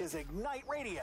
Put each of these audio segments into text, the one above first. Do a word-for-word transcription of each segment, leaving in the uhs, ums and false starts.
is Ignite Radio.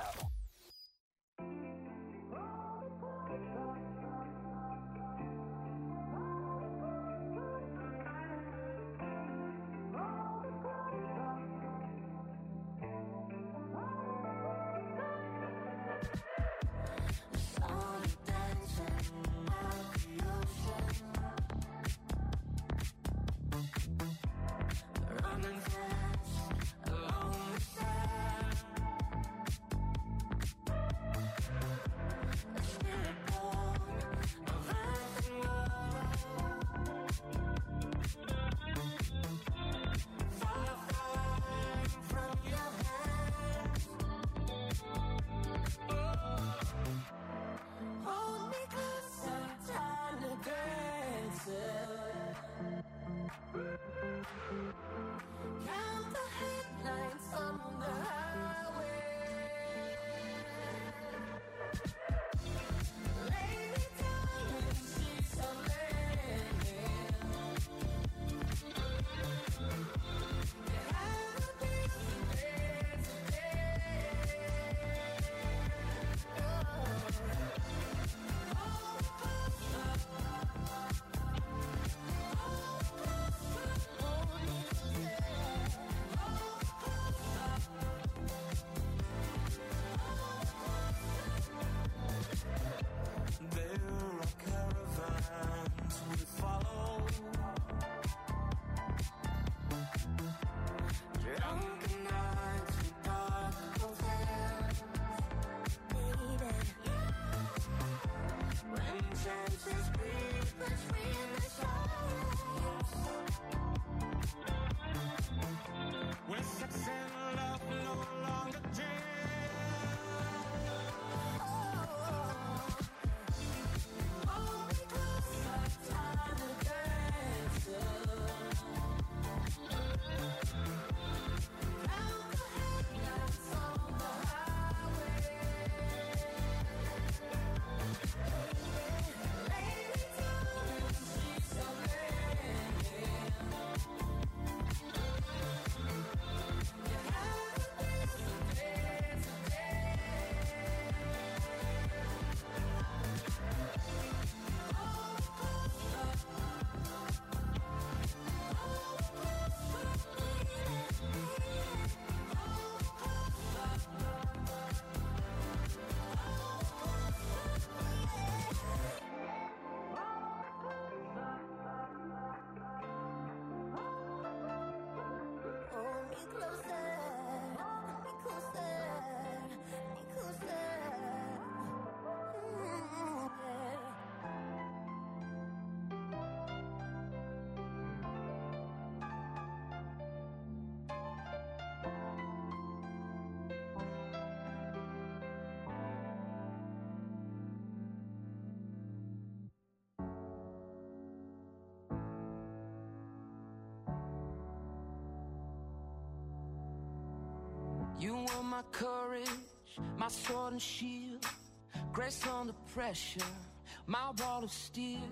You were my courage, my sword and shield, grace under pressure, my wall of steel.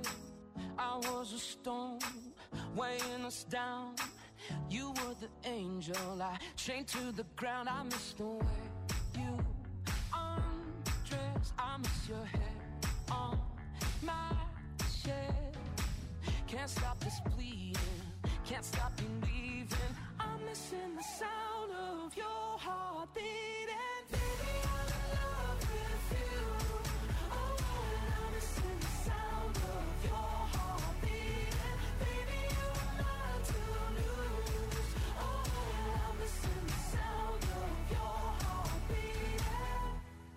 I was a stone weighing us down. You were the angel I chained to the ground. I miss the way you undress. I miss your hair on my chest. Can't stop this bleeding, can't stop believing. I'm missing the sound of your heart beating. Baby, I'm in love with you. Oh, and I'm missing the sound of your heart beating. Baby, you are mine to lose. Oh, and I'm missing the sound of your heart beating.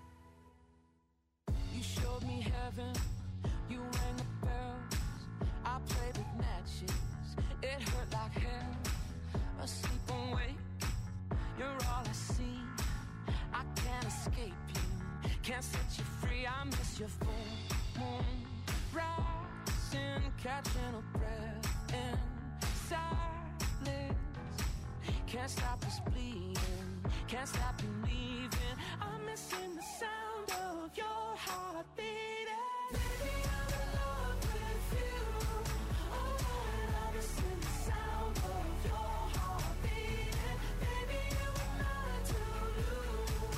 You showed me heaven, you rang the bells. I played with matches, it hurt like hell. Asleep awake, you're all I see. I can't escape you, can't set you free. I miss your full moon rising, catching a breath in silence. Can't stop this bleeding, can't stop believing. I'm missing the sound of your heart beating. Baby, I'm in love with you. Oh, and I'm missing the sound of your heart beating. Baby, you were mine to lose.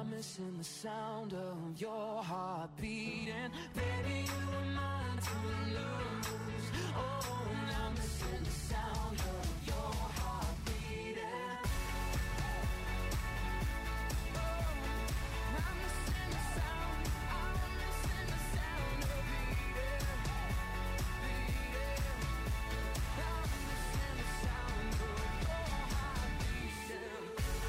I'm missing the sound of your heart beating. Baby, you were mine to lose. Oh, and I'm missing the sound of your heart beating. Oh, I'm missing the sound. I'm missing the sound of beating, beating. I'm missing the sound of your heart beating.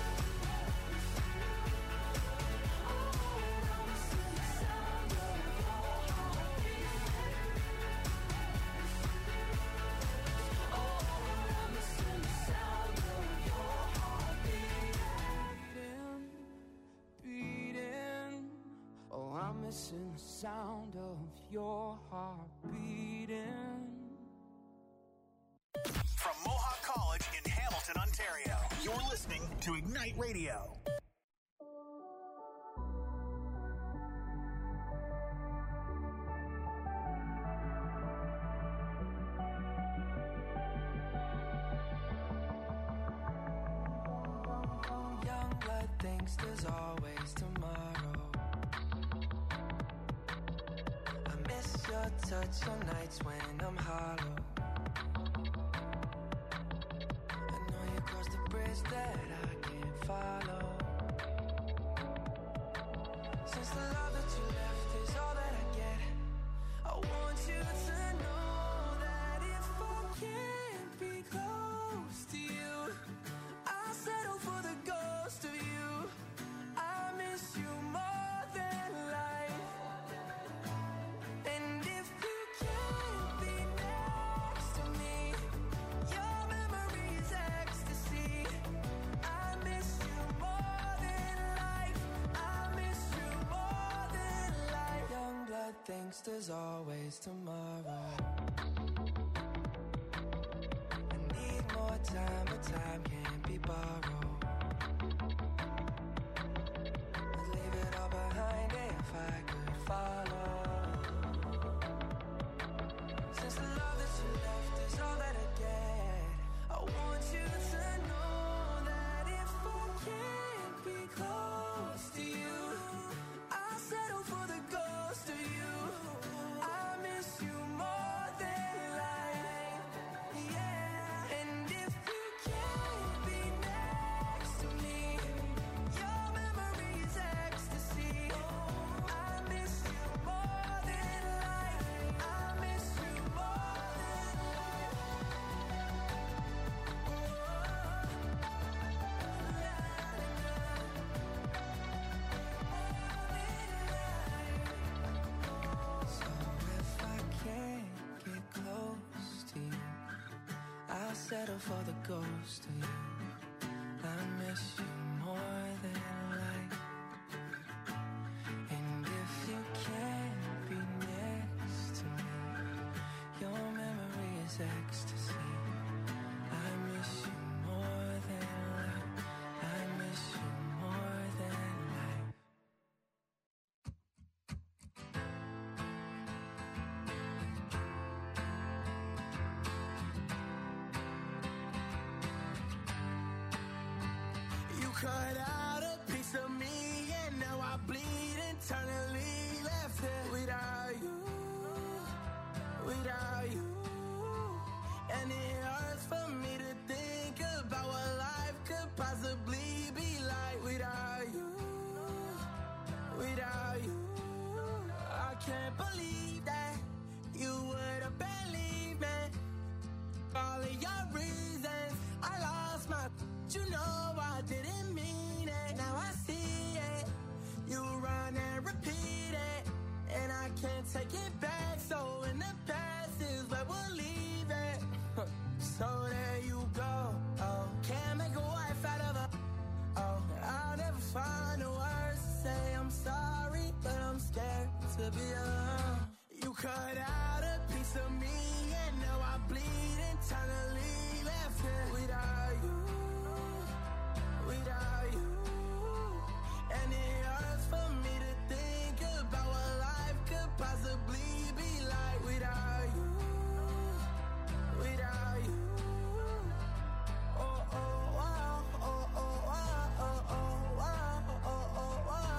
Missing the sound of your heart beating. From Mohawk College in Hamilton, Ontario, you're listening to Ignite Radio. Young blood thinks there's always tomorrow. Your touch on nights when I'm hollow. I know you crossed the bridge that I can't follow. Since the love that you left is all that I get, I want you to know that if I can't be close to you, I'll settle for the ghost of you. I miss you more than life. And if you can't be next to me, your memory is ecstasy. I miss you more than life. I miss you more than life. Young blood thinks there's always tomorrow. I need more time, but time can't be borrowed. I'd leave it all behind if I could follow. Since the love that you left is all that I get, I want you to know that if I can't be close to you, I'll settle for the ghost of you. I miss you more than life, yeah. And if you can't be next to me, your memory is ecstasy. I miss you more than life. I miss you more than life. So if I can't get close to you, I'll settle for the ghost of you. I miss you more than life. And if you can't be next to me, your memory is ecstasy. I miss you more than life. I miss you more than life. You cut out a piece of me and now I bleed internally. Left here without you, without you. And it hurts for me to think about what life could possibly be like without you, without you. I can't believe that you would have believed me. All of your reasons, I lost my, you know I didn't mean it. Now I see it. You run and repeat it, and I can't take it back. So in the past is where we'll leave it. So there you go. Oh, can't make a wife out of her. Oh, I'll never find the words to say I'm sorry, but I'm scared to be alone. You cut out a piece of me, and now I bleed internally. Left here without you, without you. And it hurts for me to think about what life could possibly be like without you, without you. Oh, oh, wow, oh, oh, wow, oh, oh, wow, oh, oh, wow.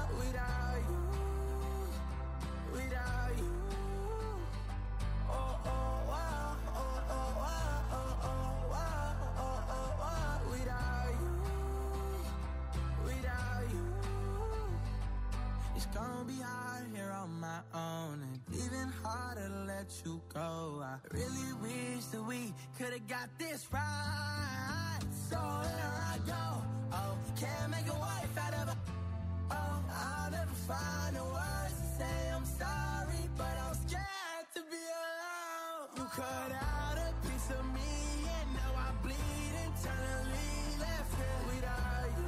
gonna be hard here on my own, and even harder to let you go. I really wish that we could've got this right. So here I go. Oh, can't make a wife out of a. Oh, I'll never find the words to say I'm sorry, but I'm scared to be alone. You cut out a piece of me, and now I bleed internally. Left here without you,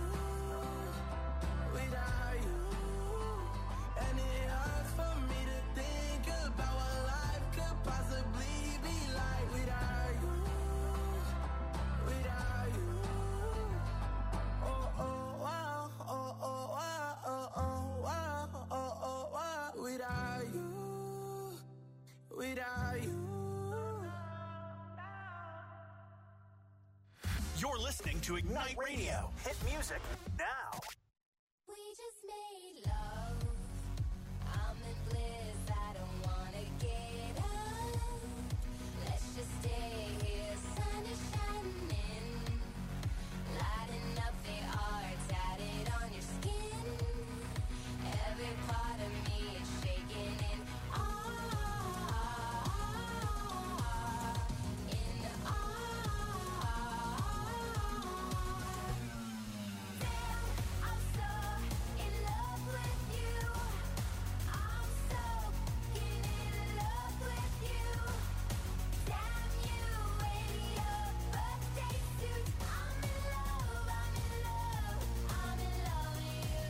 without you. And it hurts for me to think about what life could possibly be like without you, without you. Oh, oh, wow, oh, oh, wow, oh, oh, wow, oh, oh, wow. Without you, without you. You're listening to Ignite Radio. Hit music now. We just made love. I'm in bliss. I don't wanna get up. Let's just stay here. Sun is shining, lighting up the art tatted on your skin. Every part of me is shaking in awe, in awe. Damn, I'm so in love with you. I'm so in love with you. Damn you in your birthday suit. I'm in love, I'm in love, I'm in love with you.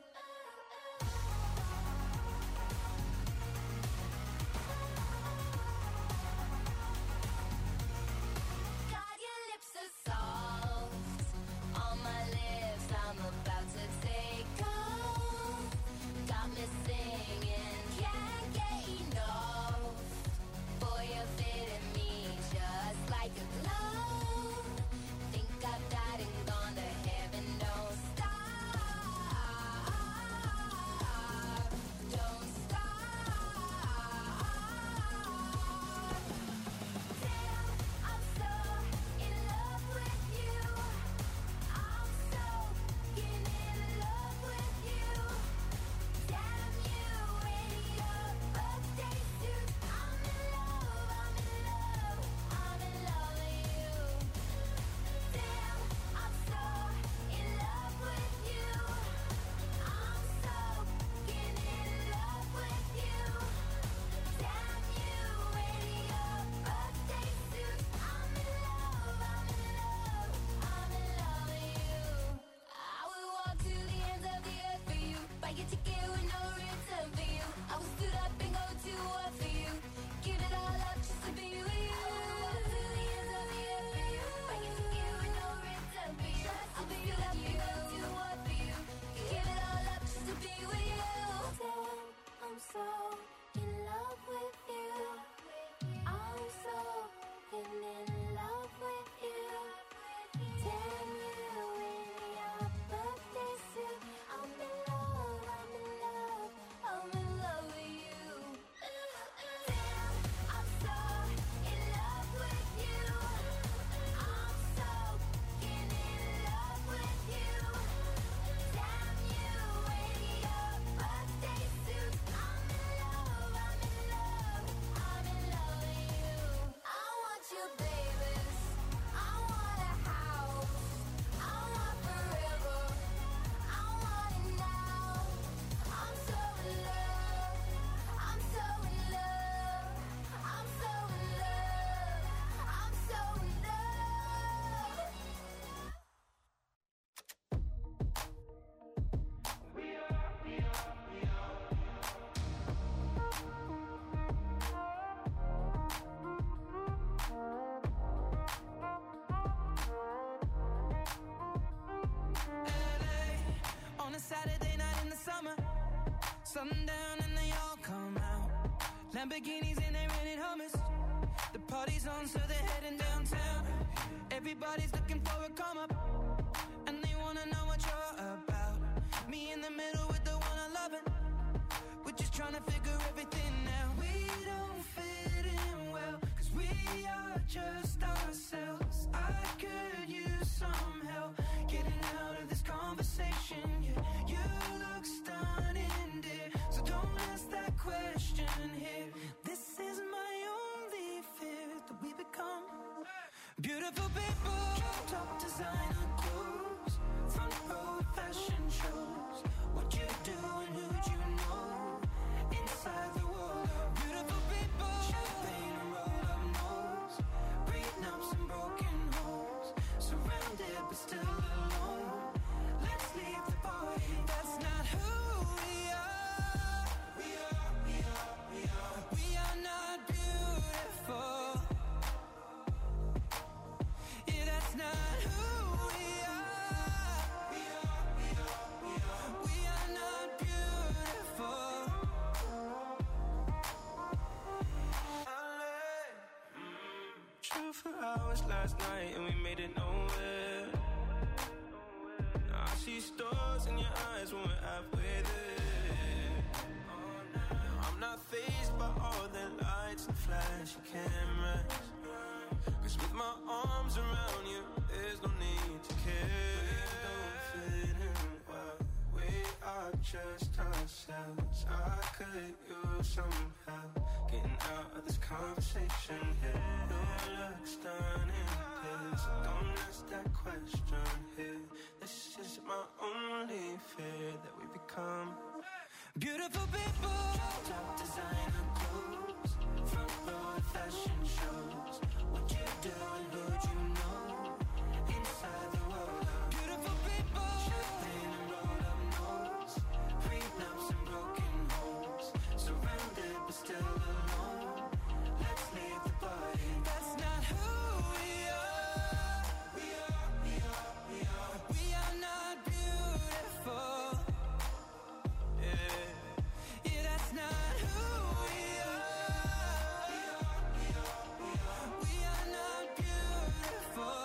God, your lips are soft on my lips. I'm about to take off. Got me singing, can't get enough. Boy, you're fitting me just like a glove. Think I've died and gone to heaven. Don't stop, don't stop. Damn, I'm so in love with you. I'm so in love with you. Damn you in your birthday suit. I'm in love, I'm in love, I'm in love with you. Damn, I'm so in love with you. I'm so in love with you. Damn you in your birthday suit. I'm in love, I'm in love, I'm in love with you. I will walk to the ends of the earth for you. Buy your ticket with no return for you. I will stood up and go to war for you. Give it all up just to be with you. I will walk to the ends of the earth for you. Buy your ticket with no return for you. I will stood up and go to war for you. Give it all up just to be with you. Damn, I'm so in love with you. I'm so in love with you. Damn you in your birthday suit. I'm in love, I'm in love, I'm in love with you. Damn, I'm so in love with you. I'm so in love with you. Damn you in your birthday suit. I'm in love, I'm in love, I'm in love with you. I want you, babies. I want a house. I want forever. I want it now. I'm so in love. I'm so in love. I'm so in love. I'm so in love. L A on a Saturday night in the summer, sundown and they all come out. Lamborghinis and they rented hummus. The party's on, so they're heading downtown. Everybody's looking for a come up, and they wanna know what you're about. Me in the middle with the one I love it. We're just trying to figure everything out. We don't fit in well, 'cause we are just ourselves. I could use some help getting out of this conversation. Yeah, you look stunning, dear, so here. This is my only fear, that we become beautiful people. Top designer clothes, front row fashion shows. What you do and who'd you know? Inside the world of beautiful people. Champagne and roll up nose, prenups and broken homes. Surrounded but still alone. Let's leave the party. That's not who we are. We are, we are, we are. We are not beautiful. Yeah, that's not who we are. We are, we are, we are. We are not beautiful. True for hours last night and we made it nowhere. Now I see stars in your eyes when we're halfway there. Now I'm not fazed by all the lights and flashy cameras. Cause with my arms around you, there's no need to care. Don't fit in well, we are just ourselves. I could use some help getting out of this conversation here. Your looks stunning, please don't ask that question here. This is my only fear, that we become beautiful people. Top designer clothes, front row fashion shows. What you do and who'd you know? Inside the world of beautiful people. Champagne and roll up nose, prenups and broken homes. Surrounded but still alone. Let's leave the party. That's not who we are. We are, we are, we are. We are not beautiful. Yeah, yeah, that's not who we are. We are, we are, we are. We are not beautiful.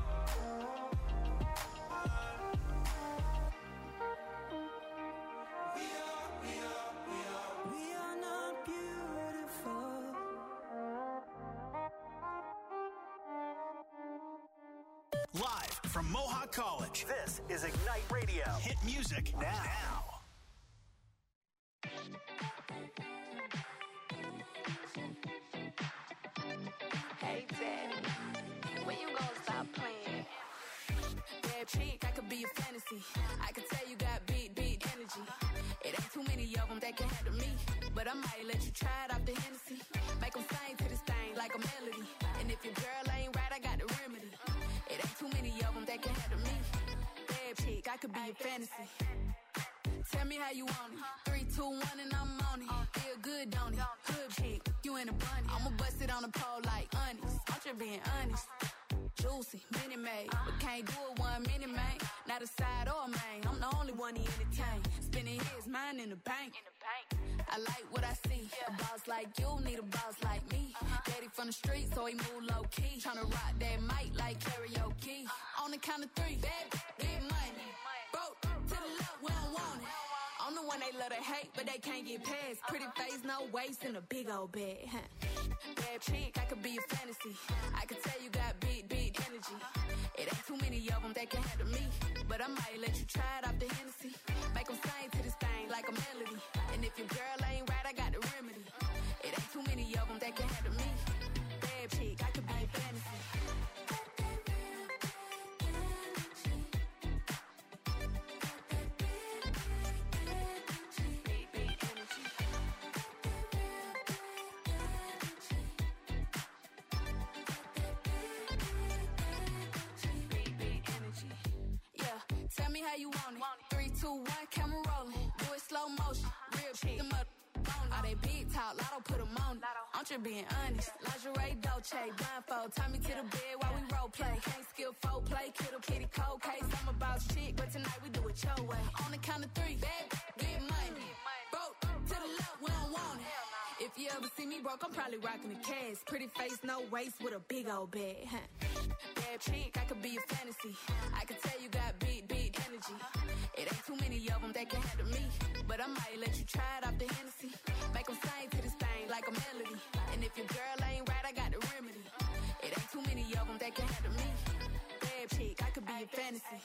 We are, we are, we are. We are not beautiful. Live from Mohawk College, this is Ignite Radio. Hit music now. Hey, Daddy, when you gonna stop playing? Bad chick, I could be a fantasy. I could tell you got big, big energy. It ain't too many of them that can handle me. But I might let you try it off the Hennessy. Make them sing to this thing like a melody. And if your girl ain't right, I got the remedy. It ain't too many of them that can handle me. Bad chick, I could be a fantasy. Tell me how you want it. Three, two, one, and I'm on it. Feel good, don't it? Hood chick, you in a bunny. I'ma bust it on the pole like honest. I'm just being honest. Juicy, mini made, but can't do it one minute, man. Not a side or a main. I'm the only one he entertain. Spending his mind in the bank. I like what I see. A boss like you need a boss like me. Daddy from the street, so he move low key. Tryna rock that mic like karaoke. On the count of three, bad, get money. Broke to the left, we don't want it. I'm the one they love to hate, but they can't get past. Pretty face, no waist, and a big old bag. Huh? Bad chick, I could be a fantasy. I could tell you got big, big energy. It ain't too many of them that can handle me. But I might let you try it off the Hennessy. Make them sing to this thing like a melody. And if your girl ain't right, I got the remedy. It ain't too many of them that can handle me. Bad chick, I could be a fantasy. Tell me how you want it. Three, two, one, camera rolling. Do it slow motion. Real chick, them up. All they big talk, lotto put them on it. I'm just being honest. Lingerie, Dolce, blindfold. Tie me to the bed while we role play. Can't skill folk play, kiddo, kitty, cold case. I'm a boss chick, but tonight we do it your way. On the count of three, bad, get money. Broke to the left, we don't want it. If you ever see me broke, I'm probably rocking the cash. Pretty face, no waist, with a big old bag. Huh? Bad chick, I could be a fantasy. I could tell you got big, big energy. It ain't too many of them that can handle me. But I might let you try it off the Hennessy. Make them sing to this thing like a melody. And if your girl ain't right, I got the remedy. It ain't too many of them that can handle me. Bad chick, I could be a fantasy.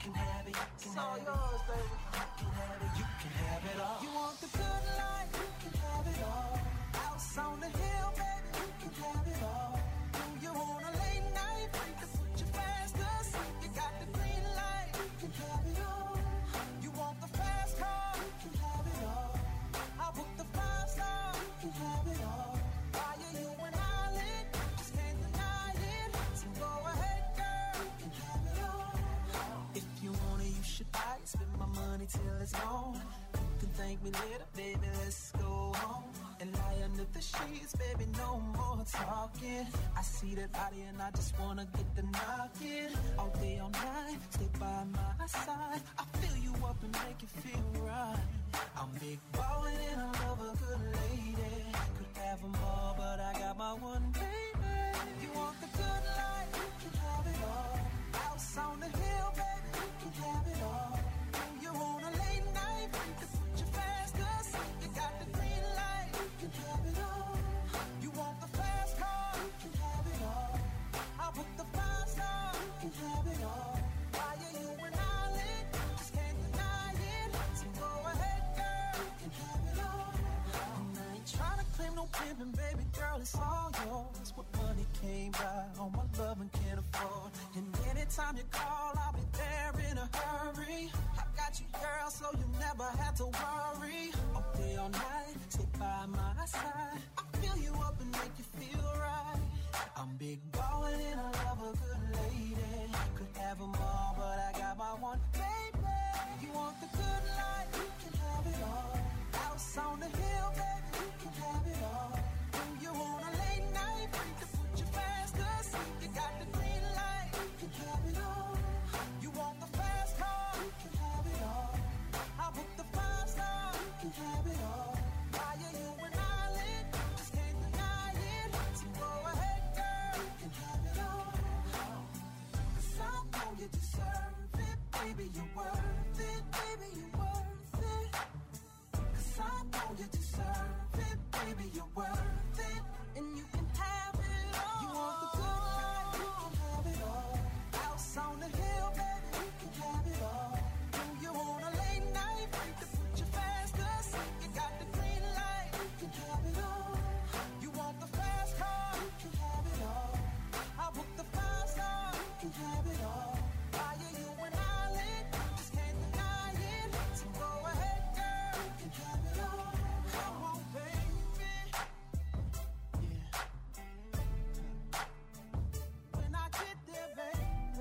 can have it, you can it's all yours, baby. You can have it, you can have it all. You want the good life, you can have it all. House on the hill, baby, you can have it all. Do you want a late night? To put you fast asleep, you got the green light, you can have it all. You want the fast car, you can have it all. I'll book the five star, you can have it all. Why are you and Holland? Just can't deny it. So go ahead, girl, you can have it all. If you want it, you should buy it. Spend my money till it's gone. You can thank me later, baby, let's go home. And lie under the sheets, baby, no more talking. I see that body and I just wanna get the knocking. All day, all night, stay by my side. I fill you up and make you feel right. I'm big ballin' and I love a good lady. Could have them all, but I got my one baby. You want the good life, you can have it all. House on the hill, baby, you can have it all. Do you want a late night? To put you fast asleep, you got the green light, you can have it all. You want the fast car, you can have it all. I'll put the five star, you can have it all. Why are you and Holland? Just can't deny it. So go ahead, girl, you can have it all. And I ain't trying to claim no pimpin', baby girl, it's all yours. What money came by, all my love and can't afford. And anytime you call, I'll be there in a hurry. I got you, girl, so you never have to worry. All day, all night, stay by my side. I fill you up and make you feel right. I'm big ballin' and I love a good lady. Could have them all, but I got my one baby. You want the good life, you can have it all. House on the hill, baby, you can have it all. Do you want a late night? To put you fast asleep, you got the green light, you can have it all. You want the fast car, you can have it all. I'll book the five star, you can have it all. Why are you and Holland? Just can't deny it. So go ahead, girl, you can have it all. 'Cause I know you deserve it, baby, you're worth it, baby, you're worth it. 'Cause I know you deserve it, baby, you're worth it. And you can have it all. You want the good life, you can have it all. House on the hill, baby, you can have it all. Do you want a late night? To put you fast asleep, you got the green light, you can have it all. You want the fast car, you can have it all. I'll book the five star, you can have it all. Why are you and Holland? Just can't deny it. So go ahead, girl, you can have it all. Come on, baby. Yeah. When I get there, baby.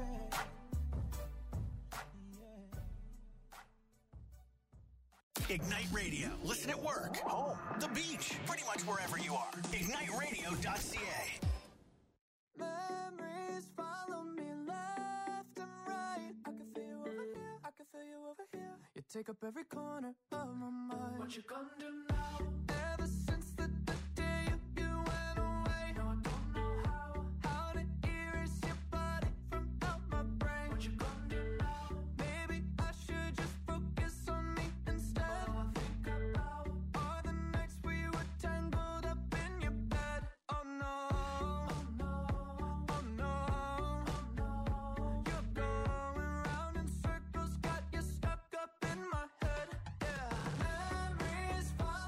Yeah. Ignite Radio. Listen at work, home, the beach, pretty much wherever you are. ignite radio dot c a. Memories follow me left and right. I can feel you over here, I can feel you over here. You take up every corner of my mind. What you gonna do now? Ever since the, the day you, you went away, no, I don't know how, how to erase your body from out my brain. What you gonna do now? Maybe I should just focus on me instead. All I think about are the nights we were tangled up in your bed. Oh no, oh no, oh no, oh no. You're going round in circles, got you stuck up in my head. Yeah, memories follow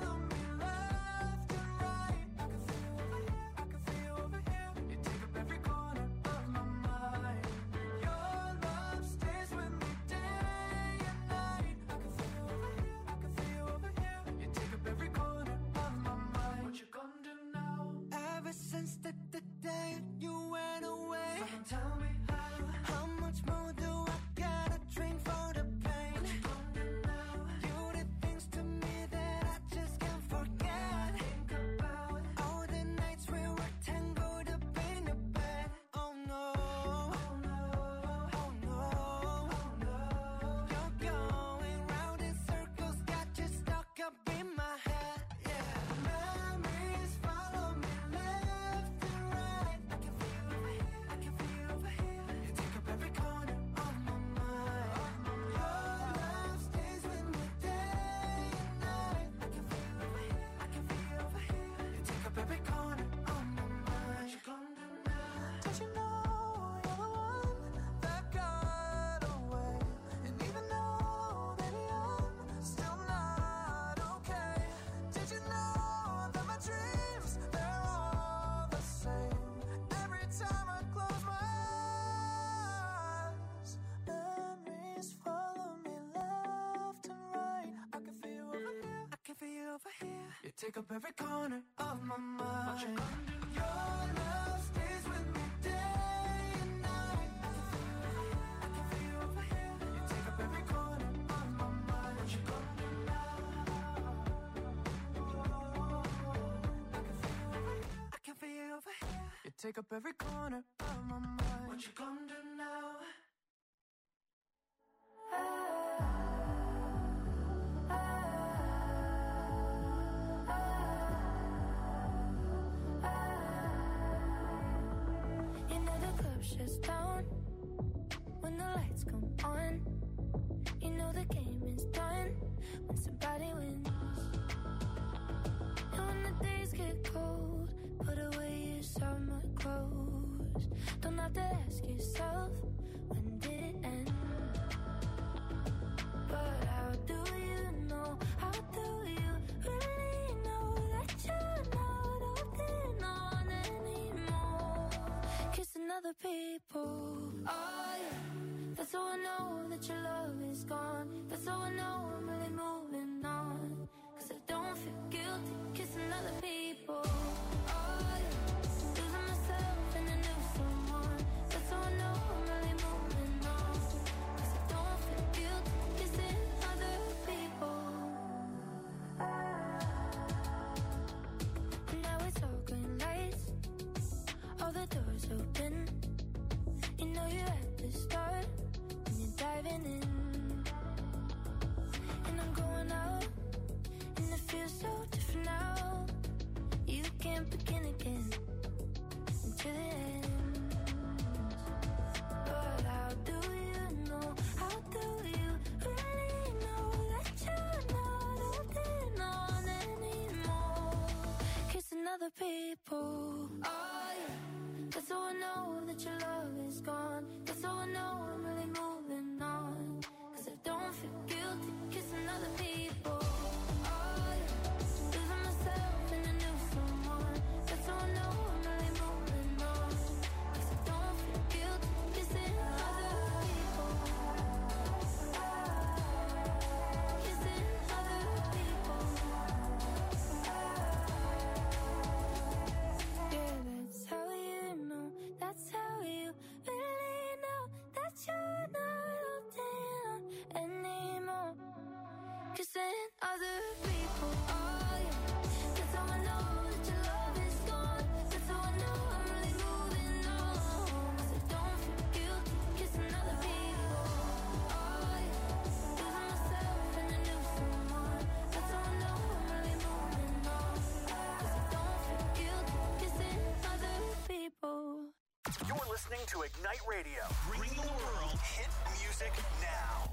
take up every corner of my mind. Your love stays with me day and night. I can feel you over here. You take up every corner of my mind. What you gonna do now? I can feel you over here. You take up every corner of my mind. What you gonna do now? Shuts down when the lights come on. You know the game is done when somebody wins. And when the days get cold, put away your summer clothes. Don't have to ask yourself, when did it end? But how do you know, how do you really know that you're not holding on anymore? Kissing other people, oh yeah. That's how I know that your love is gone. That's how I know I'm really moving on. Cause I don't feel guilty kissing other people, oh yeah. Losing myself in a new someone. That's how I know I'm really moving on. Cause I don't feel guilty kissing other people. And now it's all green lights, all the doors open. You know you're at the start when you're diving in. And I'm going out, and it feels so different now. You can't begin again until it ends. But how do you know, how do you really know that you're not holding on anymore? Kissing other people, oh yeah. That's how I know that your love is gone. That's how I know I'm really moving on. Cause I don't feel guilty kissing other people, oh yeah. Losing myself in a new someone. That's how I know I'm really moving on. Cause I don't feel guilty kissing other people. Kissing other people. Yeah, that's how you know. That's how you really know that you're not holding on anymore. Kissing other people, oh yeah. That's how I know that your love is gone. That's how I know I'm really moving on. Cause I don't feel guilty kissing other people, oh yeah. Losing myself in a new someone. That's how I know I'm really moving on. Cause I don't feel guilty kissing other people. You're listening to Ignite Radio, bringing the world hit music now.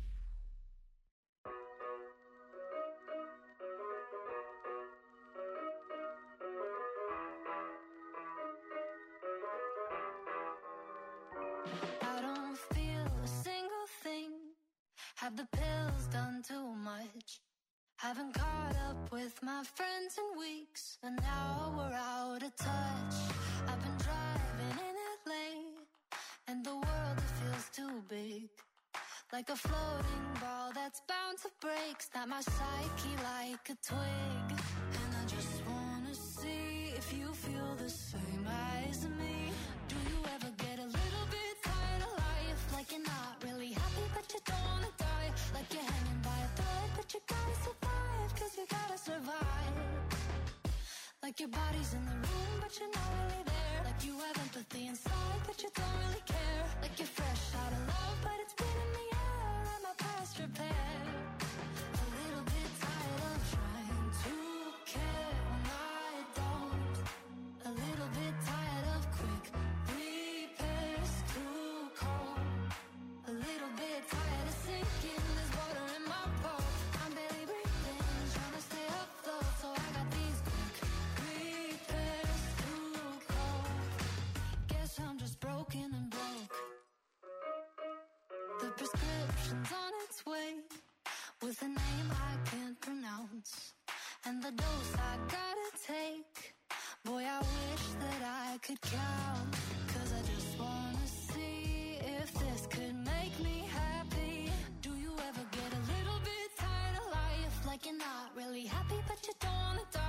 I don't feel a single thing. Have the pills done too much? Haven't caught up with my friends in weeks, and now we're out of touch. I've been driving in L A, and the world, it feels too big. Like a floating ball that's bound to break. Snap my psyche like a twig. And I just wanna see if you feel the same as me. Do you ever get a little bit tired of life? Like you're not really happy but you don't wanna die. Like you're hanging by a thread but you gotta survive. Cause you gotta survive. Like your body's in the room but you're not really there. Like you have empathy inside but you don't really care. Like you're fresh out of love but it's been in the air. And my past repair. A little bit tired of trying to care when I don't. A little bit tired of quick repairs too cold. A little bit tired of sinking. There's water in my boat. I'm barely breathing, trying to stay afloat. So I got these quick repairs too cold. Guess I'm just broken and broke. The prescription's on its way, with a name I can't pronounce, and the dose I gotta take. Boy, I wish that I could count. Cause I just wanna see if this could make me happy. Do you ever get a little bit tired of life? Like you're not really happy but you don't wanna die.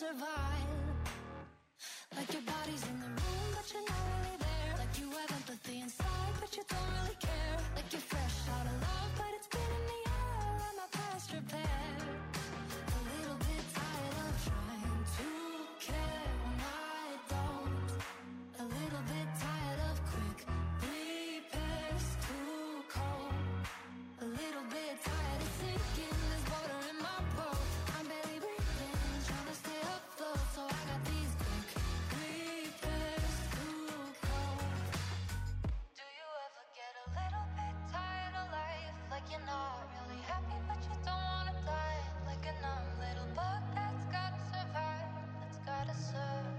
survive. Like your body's in the room, but you're not really there. Like you have empathy inside, but you don't really care. Like you're fresh out of love, but it's been in the air. I'm not past repair. A little bit tired of trying to care when I don't. A little bit tired of quick repairs, too cold. A little bit tired of sinking, there's water in my boat. I'm barely breathing, trying to stay afloat. So I got these quick repairs, too cold. Do you ever get a little bit tired of life? Like you're not really happy, but you don't wanna die. Like a numb little bug that's gotta survive, that's gotta survive.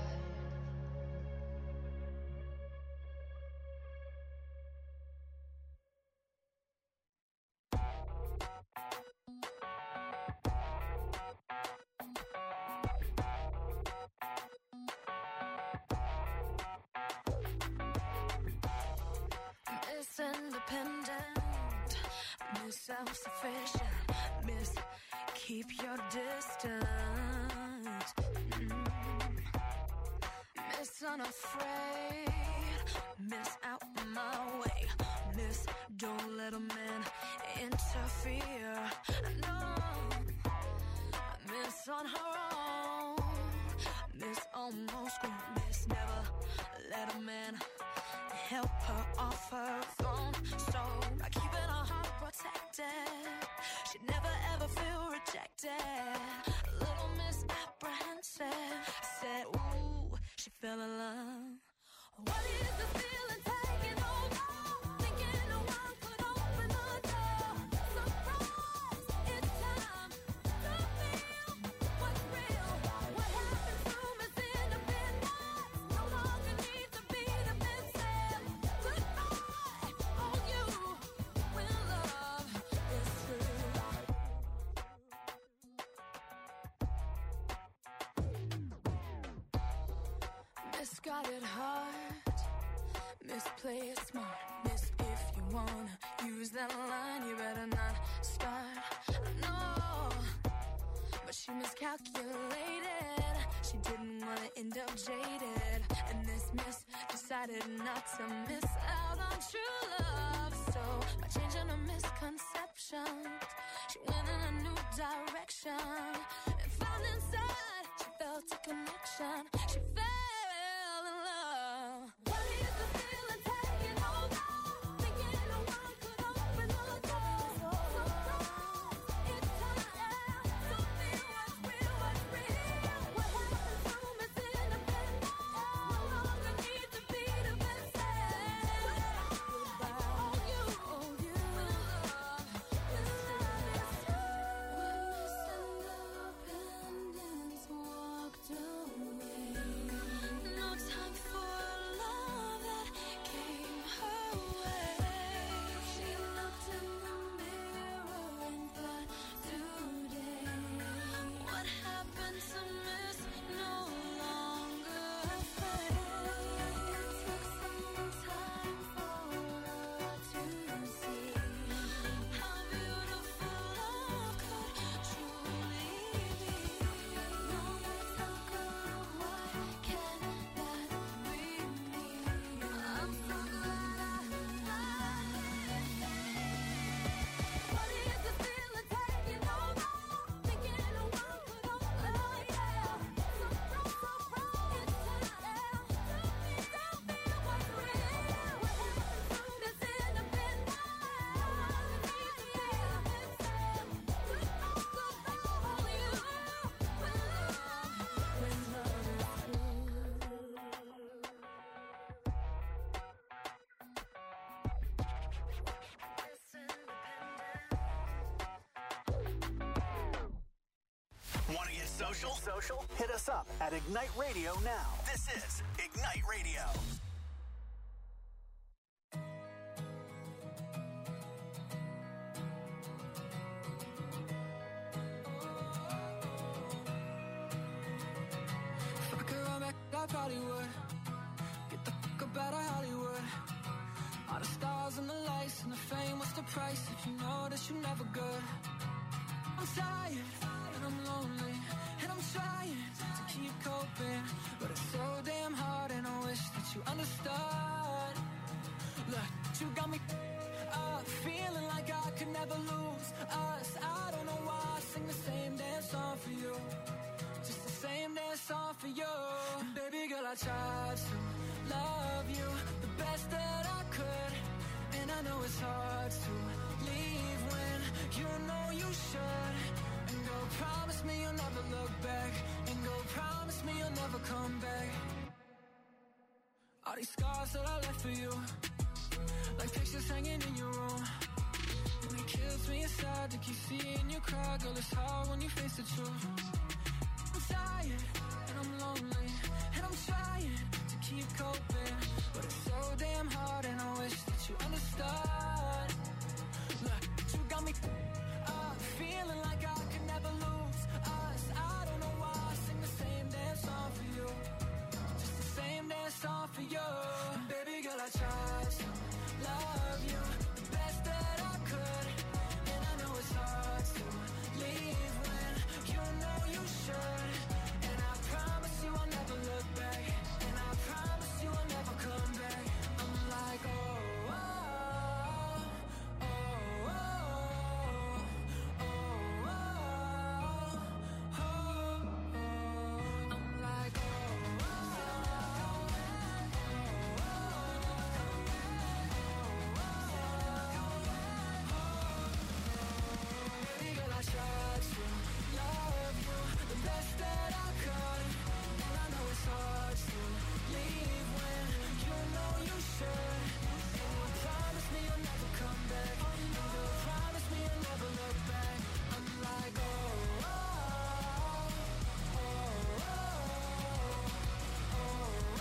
Miss independent, Miss self-sufficient, Miss keep your distance, mm. Miss unafraid, Miss out my way, Miss don't let a man interfere, no. Miss on her own, Miss almost grown, Miss never let a man help her off her throne. So by keeping her heart protected, she'd never ever feel rejected. A little misapprehensive, I said, ooh, she fell in love. What is the feeling taking over? Thinking no one could open the door. Surprise, it's time to feel what's real. What happened to Miss Independence? No longer need to be defensive. Goodbye, all you when love is true. Miss got it hard, Miss play it smart, Miss if you wanna use that line, you better not start, no. But she miscalculated, she didn't wanna end up jaded, and this miss decided not to miss out on true love. So by changing her misconceptions, she went in a new direction and found inside she felt a connection. She fell in love. What is the feeling taking over? Thinking no one could open the door. Surprise, it's time to feel what's real, what's real. What happened to Miss Independence? No longer need to be defensive. Goodbye, all you, all you when love is Miss Independence walked away. No time for love that came her way. She looked in the mirror and thought, today, what happened to Miss no longer afraid? It took some time for her to see how beautiful love could truly be. No matter what, can that be me? I'm so glad I What is the feeling taking over? Thinking no one could open the door. Surprise, surprise, it's time to feel, to feel what's real. What happened to Miss Independence? Need to be defensive. Goodbye, goodbye, all you when love, when love is Want to get social? Social? Hit us up at Ignite Radio now. This is Ignite Radio. If I could run back, I probably would. Get the fuck up out of Hollywood. All the stars and the lights and the fame, what's the price if you know that you're never good? I'm tired and I'm lonely and I'm trying song for you. And baby girl, I tried to love you the best that I could. And I know it's hard to leave when you know you should. And go promise me you'll never look back. And go promise me you'll never come back. All these scars that I left for you, like pictures hanging in your room. And it kills me inside to keep seeing you cry. Girl, it's hard when you face the truth. I'm tired and I'm lonely, and I'm trying to keep coping, but it's so damn hard, and I wish that you understood. Look, you got me uh, feeling like I could never lose us. I don't know why I sing the same damn song for you, just the same damn song for you. And baby girl, I tried to love you the best that I could, and I know it's hard to leave when you know you should. And I promise you I'll never look back, and I promise you I'll never come back. I'm like, oh, oh, oh, oh, oh, oh, oh, oh. I'm like, oh, baby girl, I tried to love you the best that I could, and I know it's hard to leave when you know you should. And you promise me you'll never come back, and you promise me you'll never look back. I'm like, oh, oh, oh, oh, oh, oh,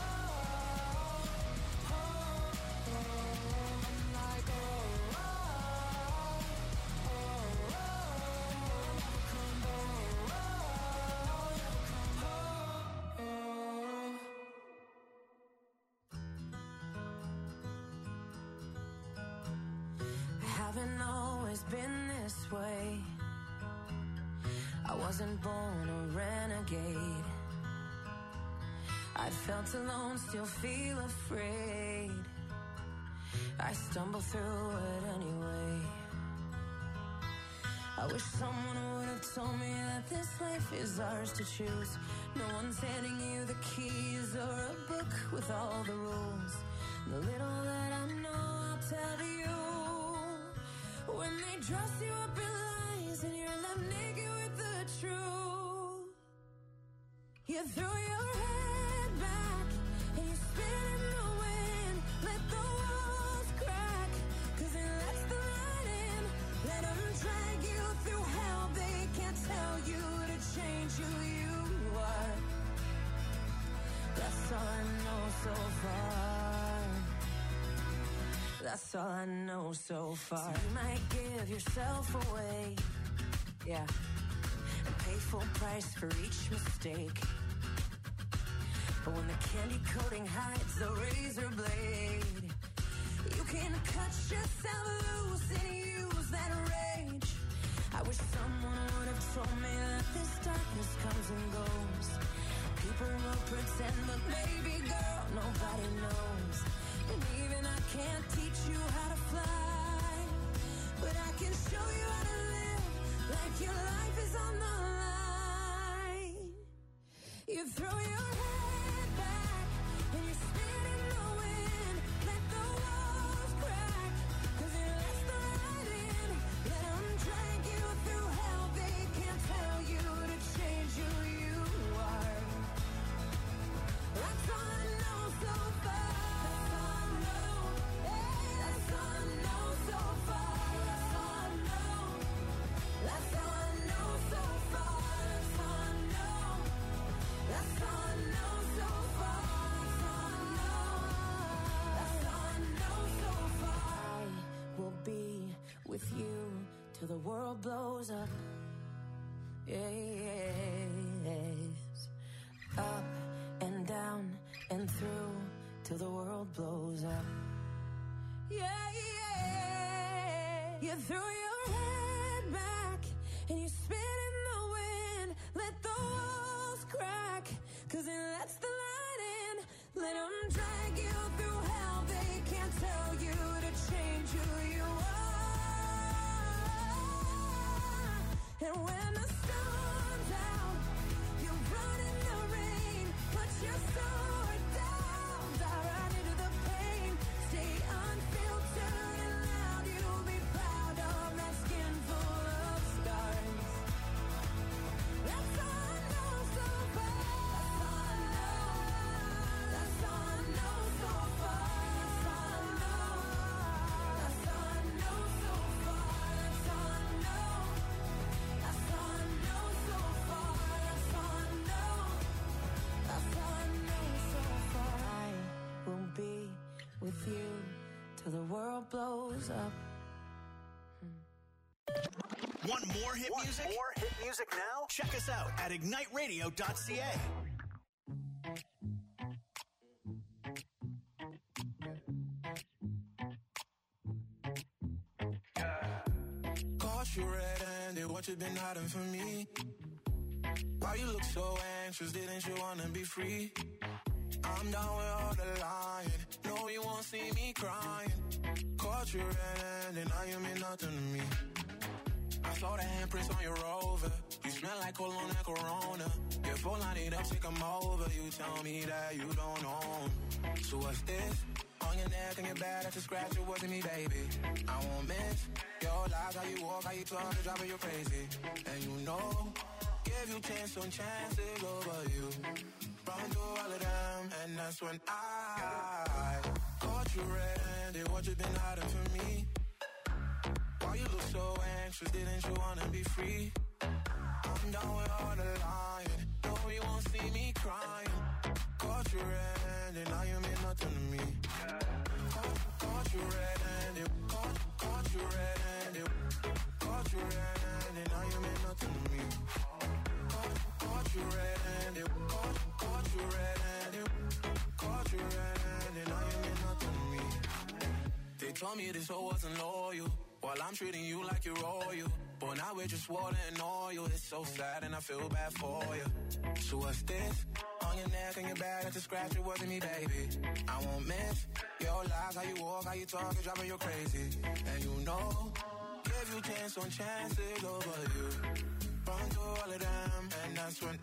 oh, oh. I'm like, oh, oh, oh, oh, never come back, oh, never come back, oh. I haven't always been this way. I wasn't born a renegade. I felt alone, still feel afraid. I stumble through it anyway. I wish someone would have told me that this life is ours to choose. No one's handing you the keys or a book with all the rules. The little that I know, I'll tell you. When they dress you up in lies and you're left naked with the truth, you throw your head back and you spin in the wind. Let the walls crack, cause it lets the light in. Let them drag you through hell. They can't tell you to change who you are. That's all I know so far. That's all I know so far. So you might give yourself away, yeah, and pay full price for each mistake. But when the candy coating hides the razor blade, you can cut yourself loose and use that rage. I wish someone would have told me that this darkness comes and goes. People will pretend, but baby girl, nobody knows. And even I can't teach you how to fly, but I can show you how to live like your life is on the line. You throw your head back and you spin in the wind. Let the walls crack, cause it lets the light in. Let them drag you through hell. They can't tell you to change who you are. That's all I know so far. That's all I know so far. That's all I know. That's all I know so far. That's all I know. That's all I know so far. That's all I know. That's all I know so far. I will be with you till the world blows up. Yes. Up and down and through till the world blows up. Yeah, yeah. You throw your head back and you spin in the wind. Let the walls crack, cause it lets the light in. Let them drag you through hell. They can't tell you to change who you are. And when the storm's out, you run in the rain. world blows up. Want more hit Want music? more hit music now? Check us out at ignite radio dot c a. Caught you red-handed, what you been hiding from me? Why you look so anxious, didn't you wanna be free? I'm down with all the lying, no you won't see me crying. Caught you red-handed, now you mean nothing to me. I saw the handprints on your Rover, you smell like cologne and Corona. Your phone line it up, take 'em over, you tell me that you don't own. So what's this? On your neck and your back, that's a scratch, it wasn't me, baby. I won't miss your lies, how you walk, how you talk, it's driving you crazy. And you know, give you chance on chances over you. Run through all of them, and that's when I caught you red-handed, what you been hiding from me? Why you look so anxious, didn't you wanna be free? I'm down with all the lying, no you won't see me crying. Caught you red-handed, now you mean nothing to me. Caught, caught you red-handed, caught, caught you red-handed, caught you red-handed, now you mean nothing to me. Caught, caught you red-handed, caught, caught you red-handed, caught you red-handed, now you mean nothing to me. They told me this hoe wasn't loyal, while I'm treating you like you're royal. But now we're just water and oil. It's so sad and I feel bad for you. So what's this? On your neck and your back, that's a scratch, it wasn't me, baby. I won't miss your lies, how you walk, how you talk, it's driving you crazy. And you know, give you chance on chances over you. Run through all of them, and that's when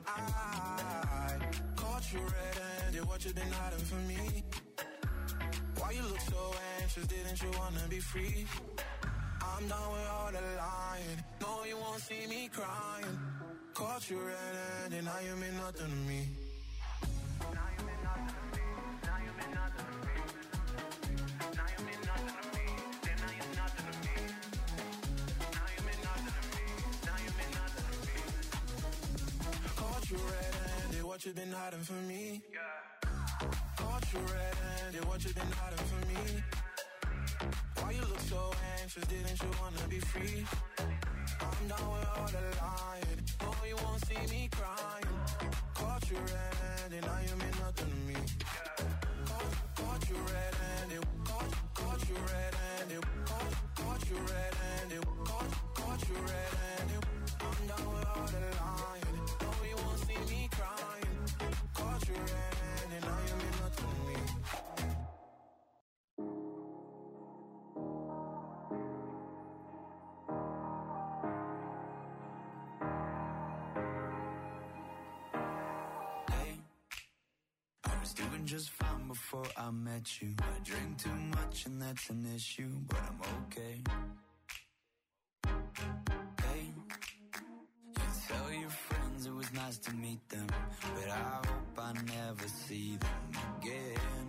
I caught you red-handed, what you been hiding from me? Why you look so anxious, didn't you wanna be free? I'm done with all the lying, no you won't see me crying. Caught you red-handed, now you mean nothing to me. Now you mean nothing to me, now you mean nothing to me. Now you mean nothing to me, then now you nothing to me. Now you mean nothing to me, now you mean nothing to me. Caught you red-handed, what you been hiding from me? Caught you red-handed, what you been hiding from me? Why you look so anxious, didn't you wanna be free? I'm down with all the lying, no you won't see me crying. Caught you red-handed, now you mean nothing to me. Caught, caught you red-handed, caught, caught you red-handed, caught, caught you red-handed, caught, caught you red-handed. I'm down with all the lying, no you won't see me crying. Caught you red-handed, now you mean nothing to me. Doing just fine before I met you. I drink too much and that's an issue, but I'm okay. Hey, you tell your friends it was nice to meet them, but I hope I never see them again.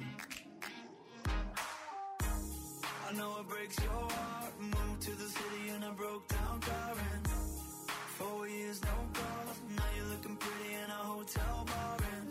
I know it breaks your heart. Moved to the city in a broke down car and four years no calls. Now you're looking pretty in a hotel bar and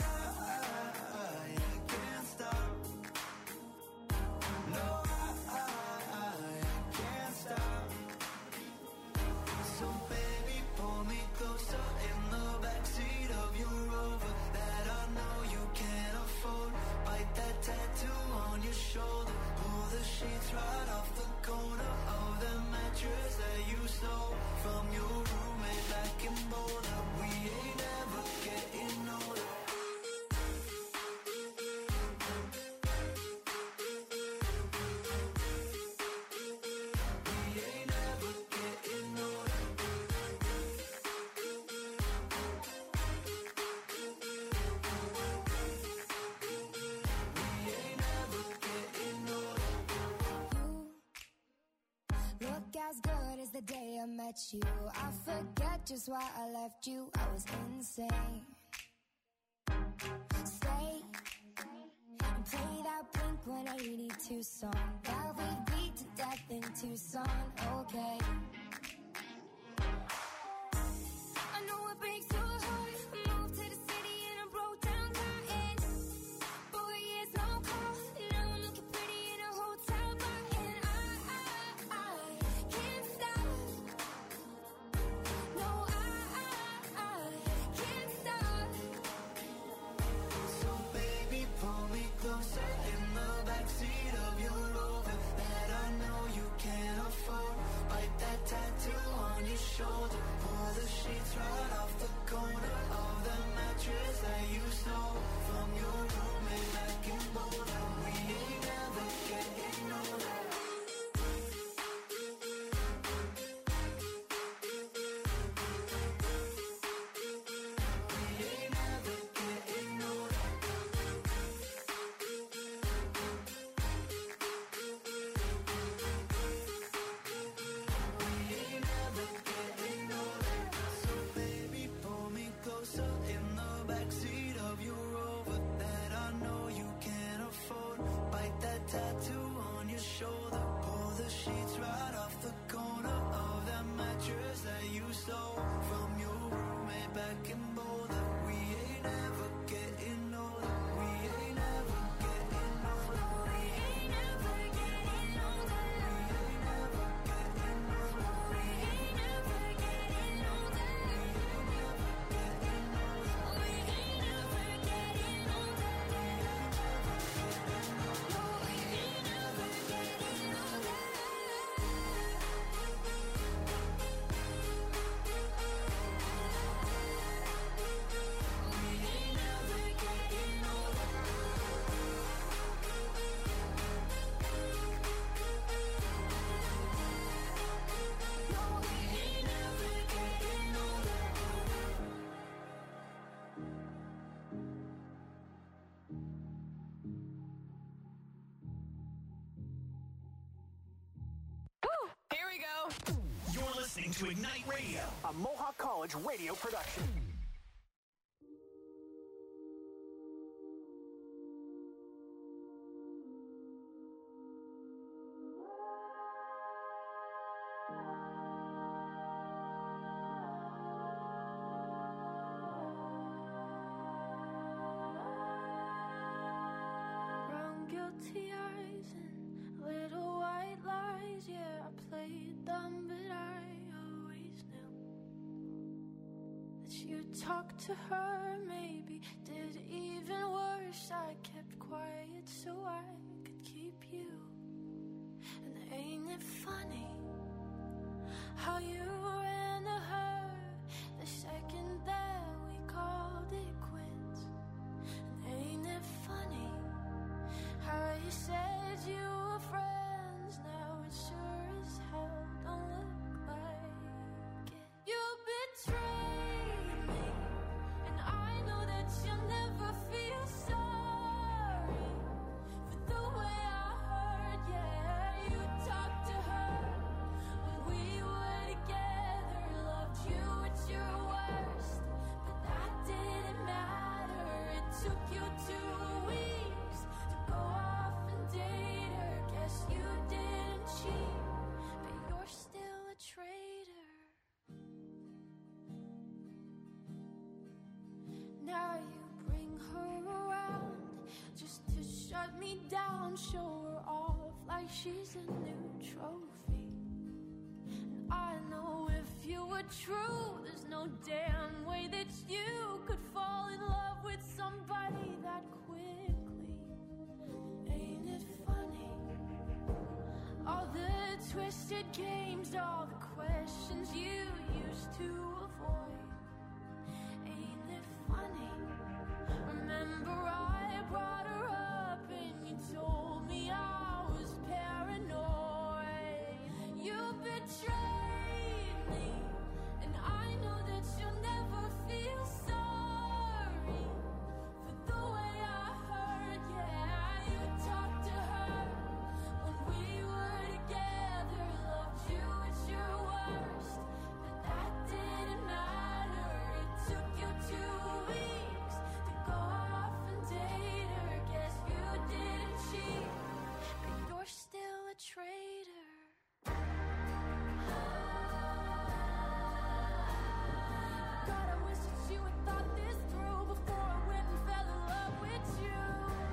shoulder, pull the sheets right off the corner of the mattress that you stole from your roommate back in Boulder. We ain't ever getting older. We ain't ever getting older. As good as the day I met you, I forget just why I left you. I was insane. Stay and play that Blink one eighty-two song that we beat to death in Tucson. Okay, I know it breaks your heart. Moved to the city and I broke down crying. Four years no call, now I'm looking pretty in a hotel bar and I listening to Ignite Radio, a Mohawk College radio production. Brown guilty eyes and little white lies. Yeah, I played dumb, but I always knew that you talked to her. Maybe did even worse. I kept quiet so I could keep you. And ain't it funny how you ran to her the second that we called it quits? And ain't it funny how you said you were friends? Now it sure as hell don't look like it. You betrayed me, and I know that you'll never feel sorry for the way I heard. Yeah, you talked to her when we were together, loved you at your worst, but that didn't matter. It took you two weeks to go off and date her. Guess you didn't cheat, but you're still a traitor. Now you bring her around just to shut me down, show her off like she's a new trophy. And I know if you were true, there's no damn way that you could fall in love with somebody that quickly. Ain't it funny? All the twisted games, all the questions you used to avoid. Ain't it funny? Remember I brought her up and you told me I was paranoid. You betrayed me, and I know that you'll never feel sorry for the way I heard. Yeah, you talked to her when we were together, loved you at your worst, but that didn't matter. It took you two weeks to go off and date her. Guess you didn't cheat, but you're still a traitor. God, I wish that you had thought this through before I went and fell in love with you.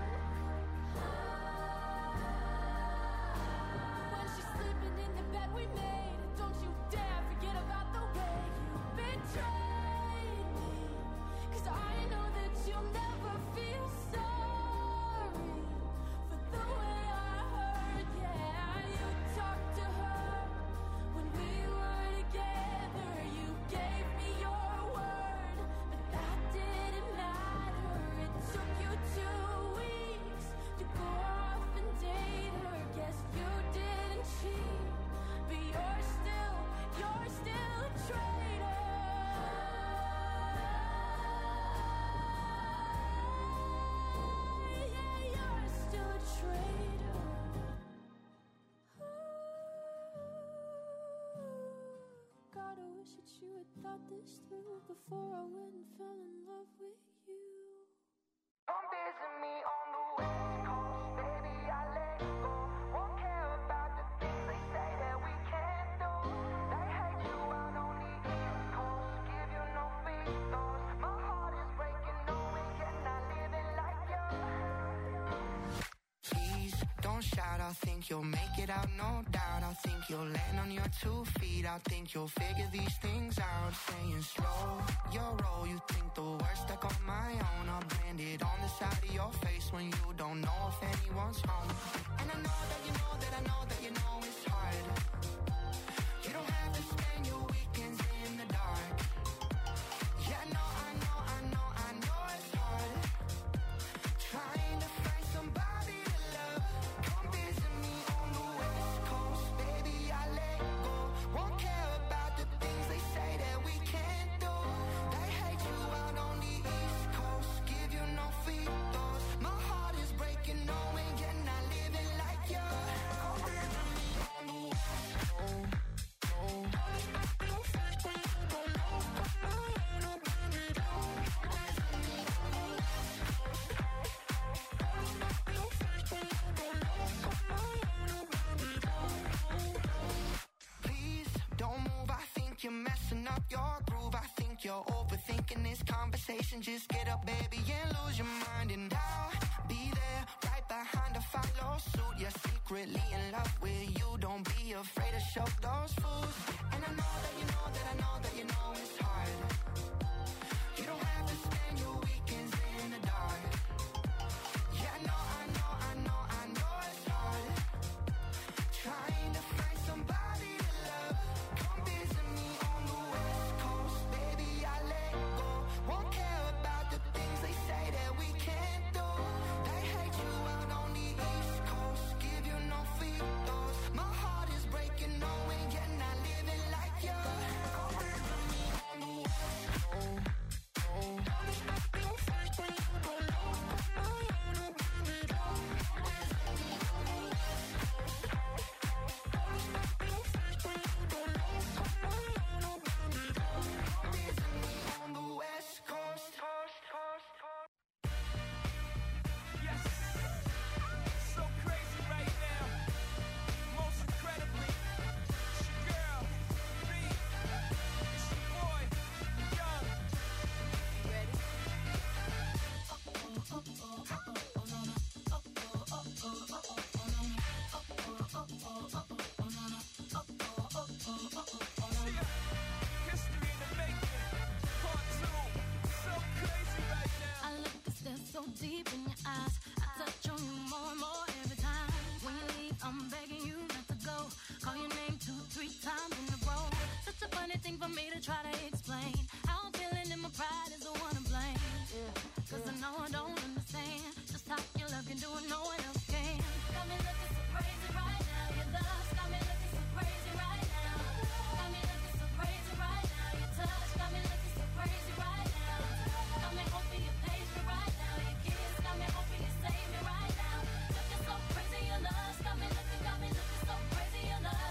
When she's sleeping in the bed we made, don't you dare forget about the way you betrayed me. 'Cause I know that you'll never feel sorry for the way I heard. Yeah, you talked to her when we were together. You gave me your word, but that didn't matter. It took you two weeks to go off and date her. Guess you didn't cheat, but you're still, you're still a traitor. Yeah, you're still a traitor. God, I wish that you had thought this through before I went and fell in love with you. Come visit me on the West Coast, baby, I let go. Won't care about the things they say that we can't do. They hate you out on the East Coast, give you no free throws. My heart is breaking, knowing you're not living like you. Please don't shout, I think you'll make it out, no doubt. I think you'll land on your two feet. I think you'll figure these things out. Saying slow your roll, you think the worst stuck on my own. I'll brand it on the side of your face when you don't know if anyone's home. And I know that you know that I know that you know it's hard. You don't have to spend your weekends in the dark. Yeah, I know, I know, I know, I know it's hard. Trying to find somebody to love. Come visit me on the West Coast, baby, I let go. Won't care about the things they say that we can't do. They hate you out on the East Coast, give you no free throws. My heart is breaking, knowing you're not living like you. Come visit me on the West like you're overthinking this conversation. Just get up, baby, and lose your mind. And I'll be there, right behind to follow suit. You're secretly in love with you. Don't be afraid to show those fools. And I know that you know that I know that you know it's hard. You don't have to spend your weekends in the dark. Yeah, I know, I know, I know, I know it's hard. Trying to find somebody to love. Come visit me on the West Coast, baby, I let go. Won't care about the things they say that we can't do. They hate you out on the East Coast, give you no free throws. My heart is breaking, knowing you're not living like you. Come visit me on the West Coast. So deep in your eyes, I touch on you more and more every time. When you leave, I'm begging you not to go. Call your name two, three times in a row. Such a funny thing for me to try to explain. How I'm feeling and my pride is the one to blame. Cause I know I don't understand just how your love can do it, no one else can. Got me looking so crazy right now. Your love got me looking so crazy right now. Got me looking so crazy right now. Your touch got me looking so crazy right now. Got me hoping you page me right now. Your kiss got me hoping you save me right now. Looking so crazy, your love got me looking, got me looking so crazy, your love.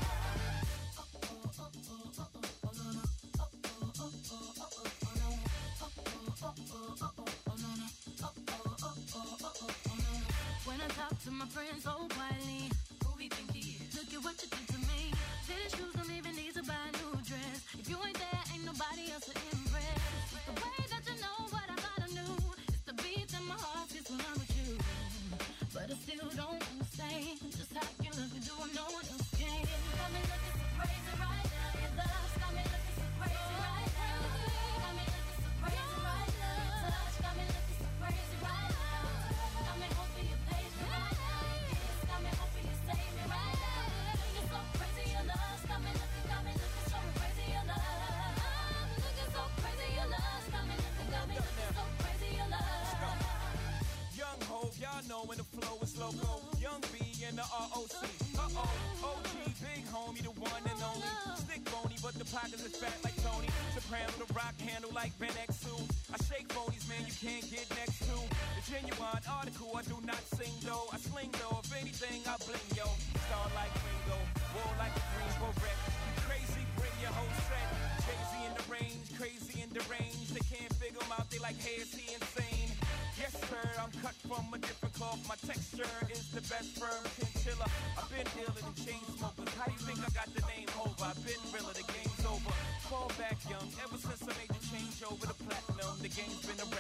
When I talk to my friends so quietly, who we think he is? Look at what you did to me. Fitted shoes don't even need to buy a new dress. If you ain't there, ain't nobody else to impress. It's the way that you know what I thought I knew. It's the beat in my heart gets when I'm with you. But I still don't understand just how you love me, do I know what else can. Got me looking so crazy right now. Your love's got me looking so crazy right now. Got me looking so crazy right now. Your touch got me looking so crazy right now. Got me hoping you page me right now. Your kiss got me hoping you save me right now. Looking so crazy, your love's got me looking, got me looking so crazy, your love. Looking so crazy, your love's got me looking, got me looking so crazy, your love. Young Hov, y'all know when the flow is loco. Young B and the R O C. Uh-oh, O G, big homie, the one and only. Stick bony, but the pockets is fat like Tony. Soprano, the rock handle like Ben X two. I shake phonies, man, you can't get next to. The genuine article, I do not sing though. I sling though, if anything, I bling, yo. Star like Ringo, war like a Greensboro wreck. Crazy, bring your whole set. Crazy in the range, crazy in the range. They can't figure him out, they like, hey, is he insane? Yes, sir, I'm cut from a different cloth. My texture is the best firm chinchilla. I've been dealing in chain smokers. How do you think I got the name over? I've been realer, the game's over. Fall back young, ever since I made the change over the platinum. The game's been a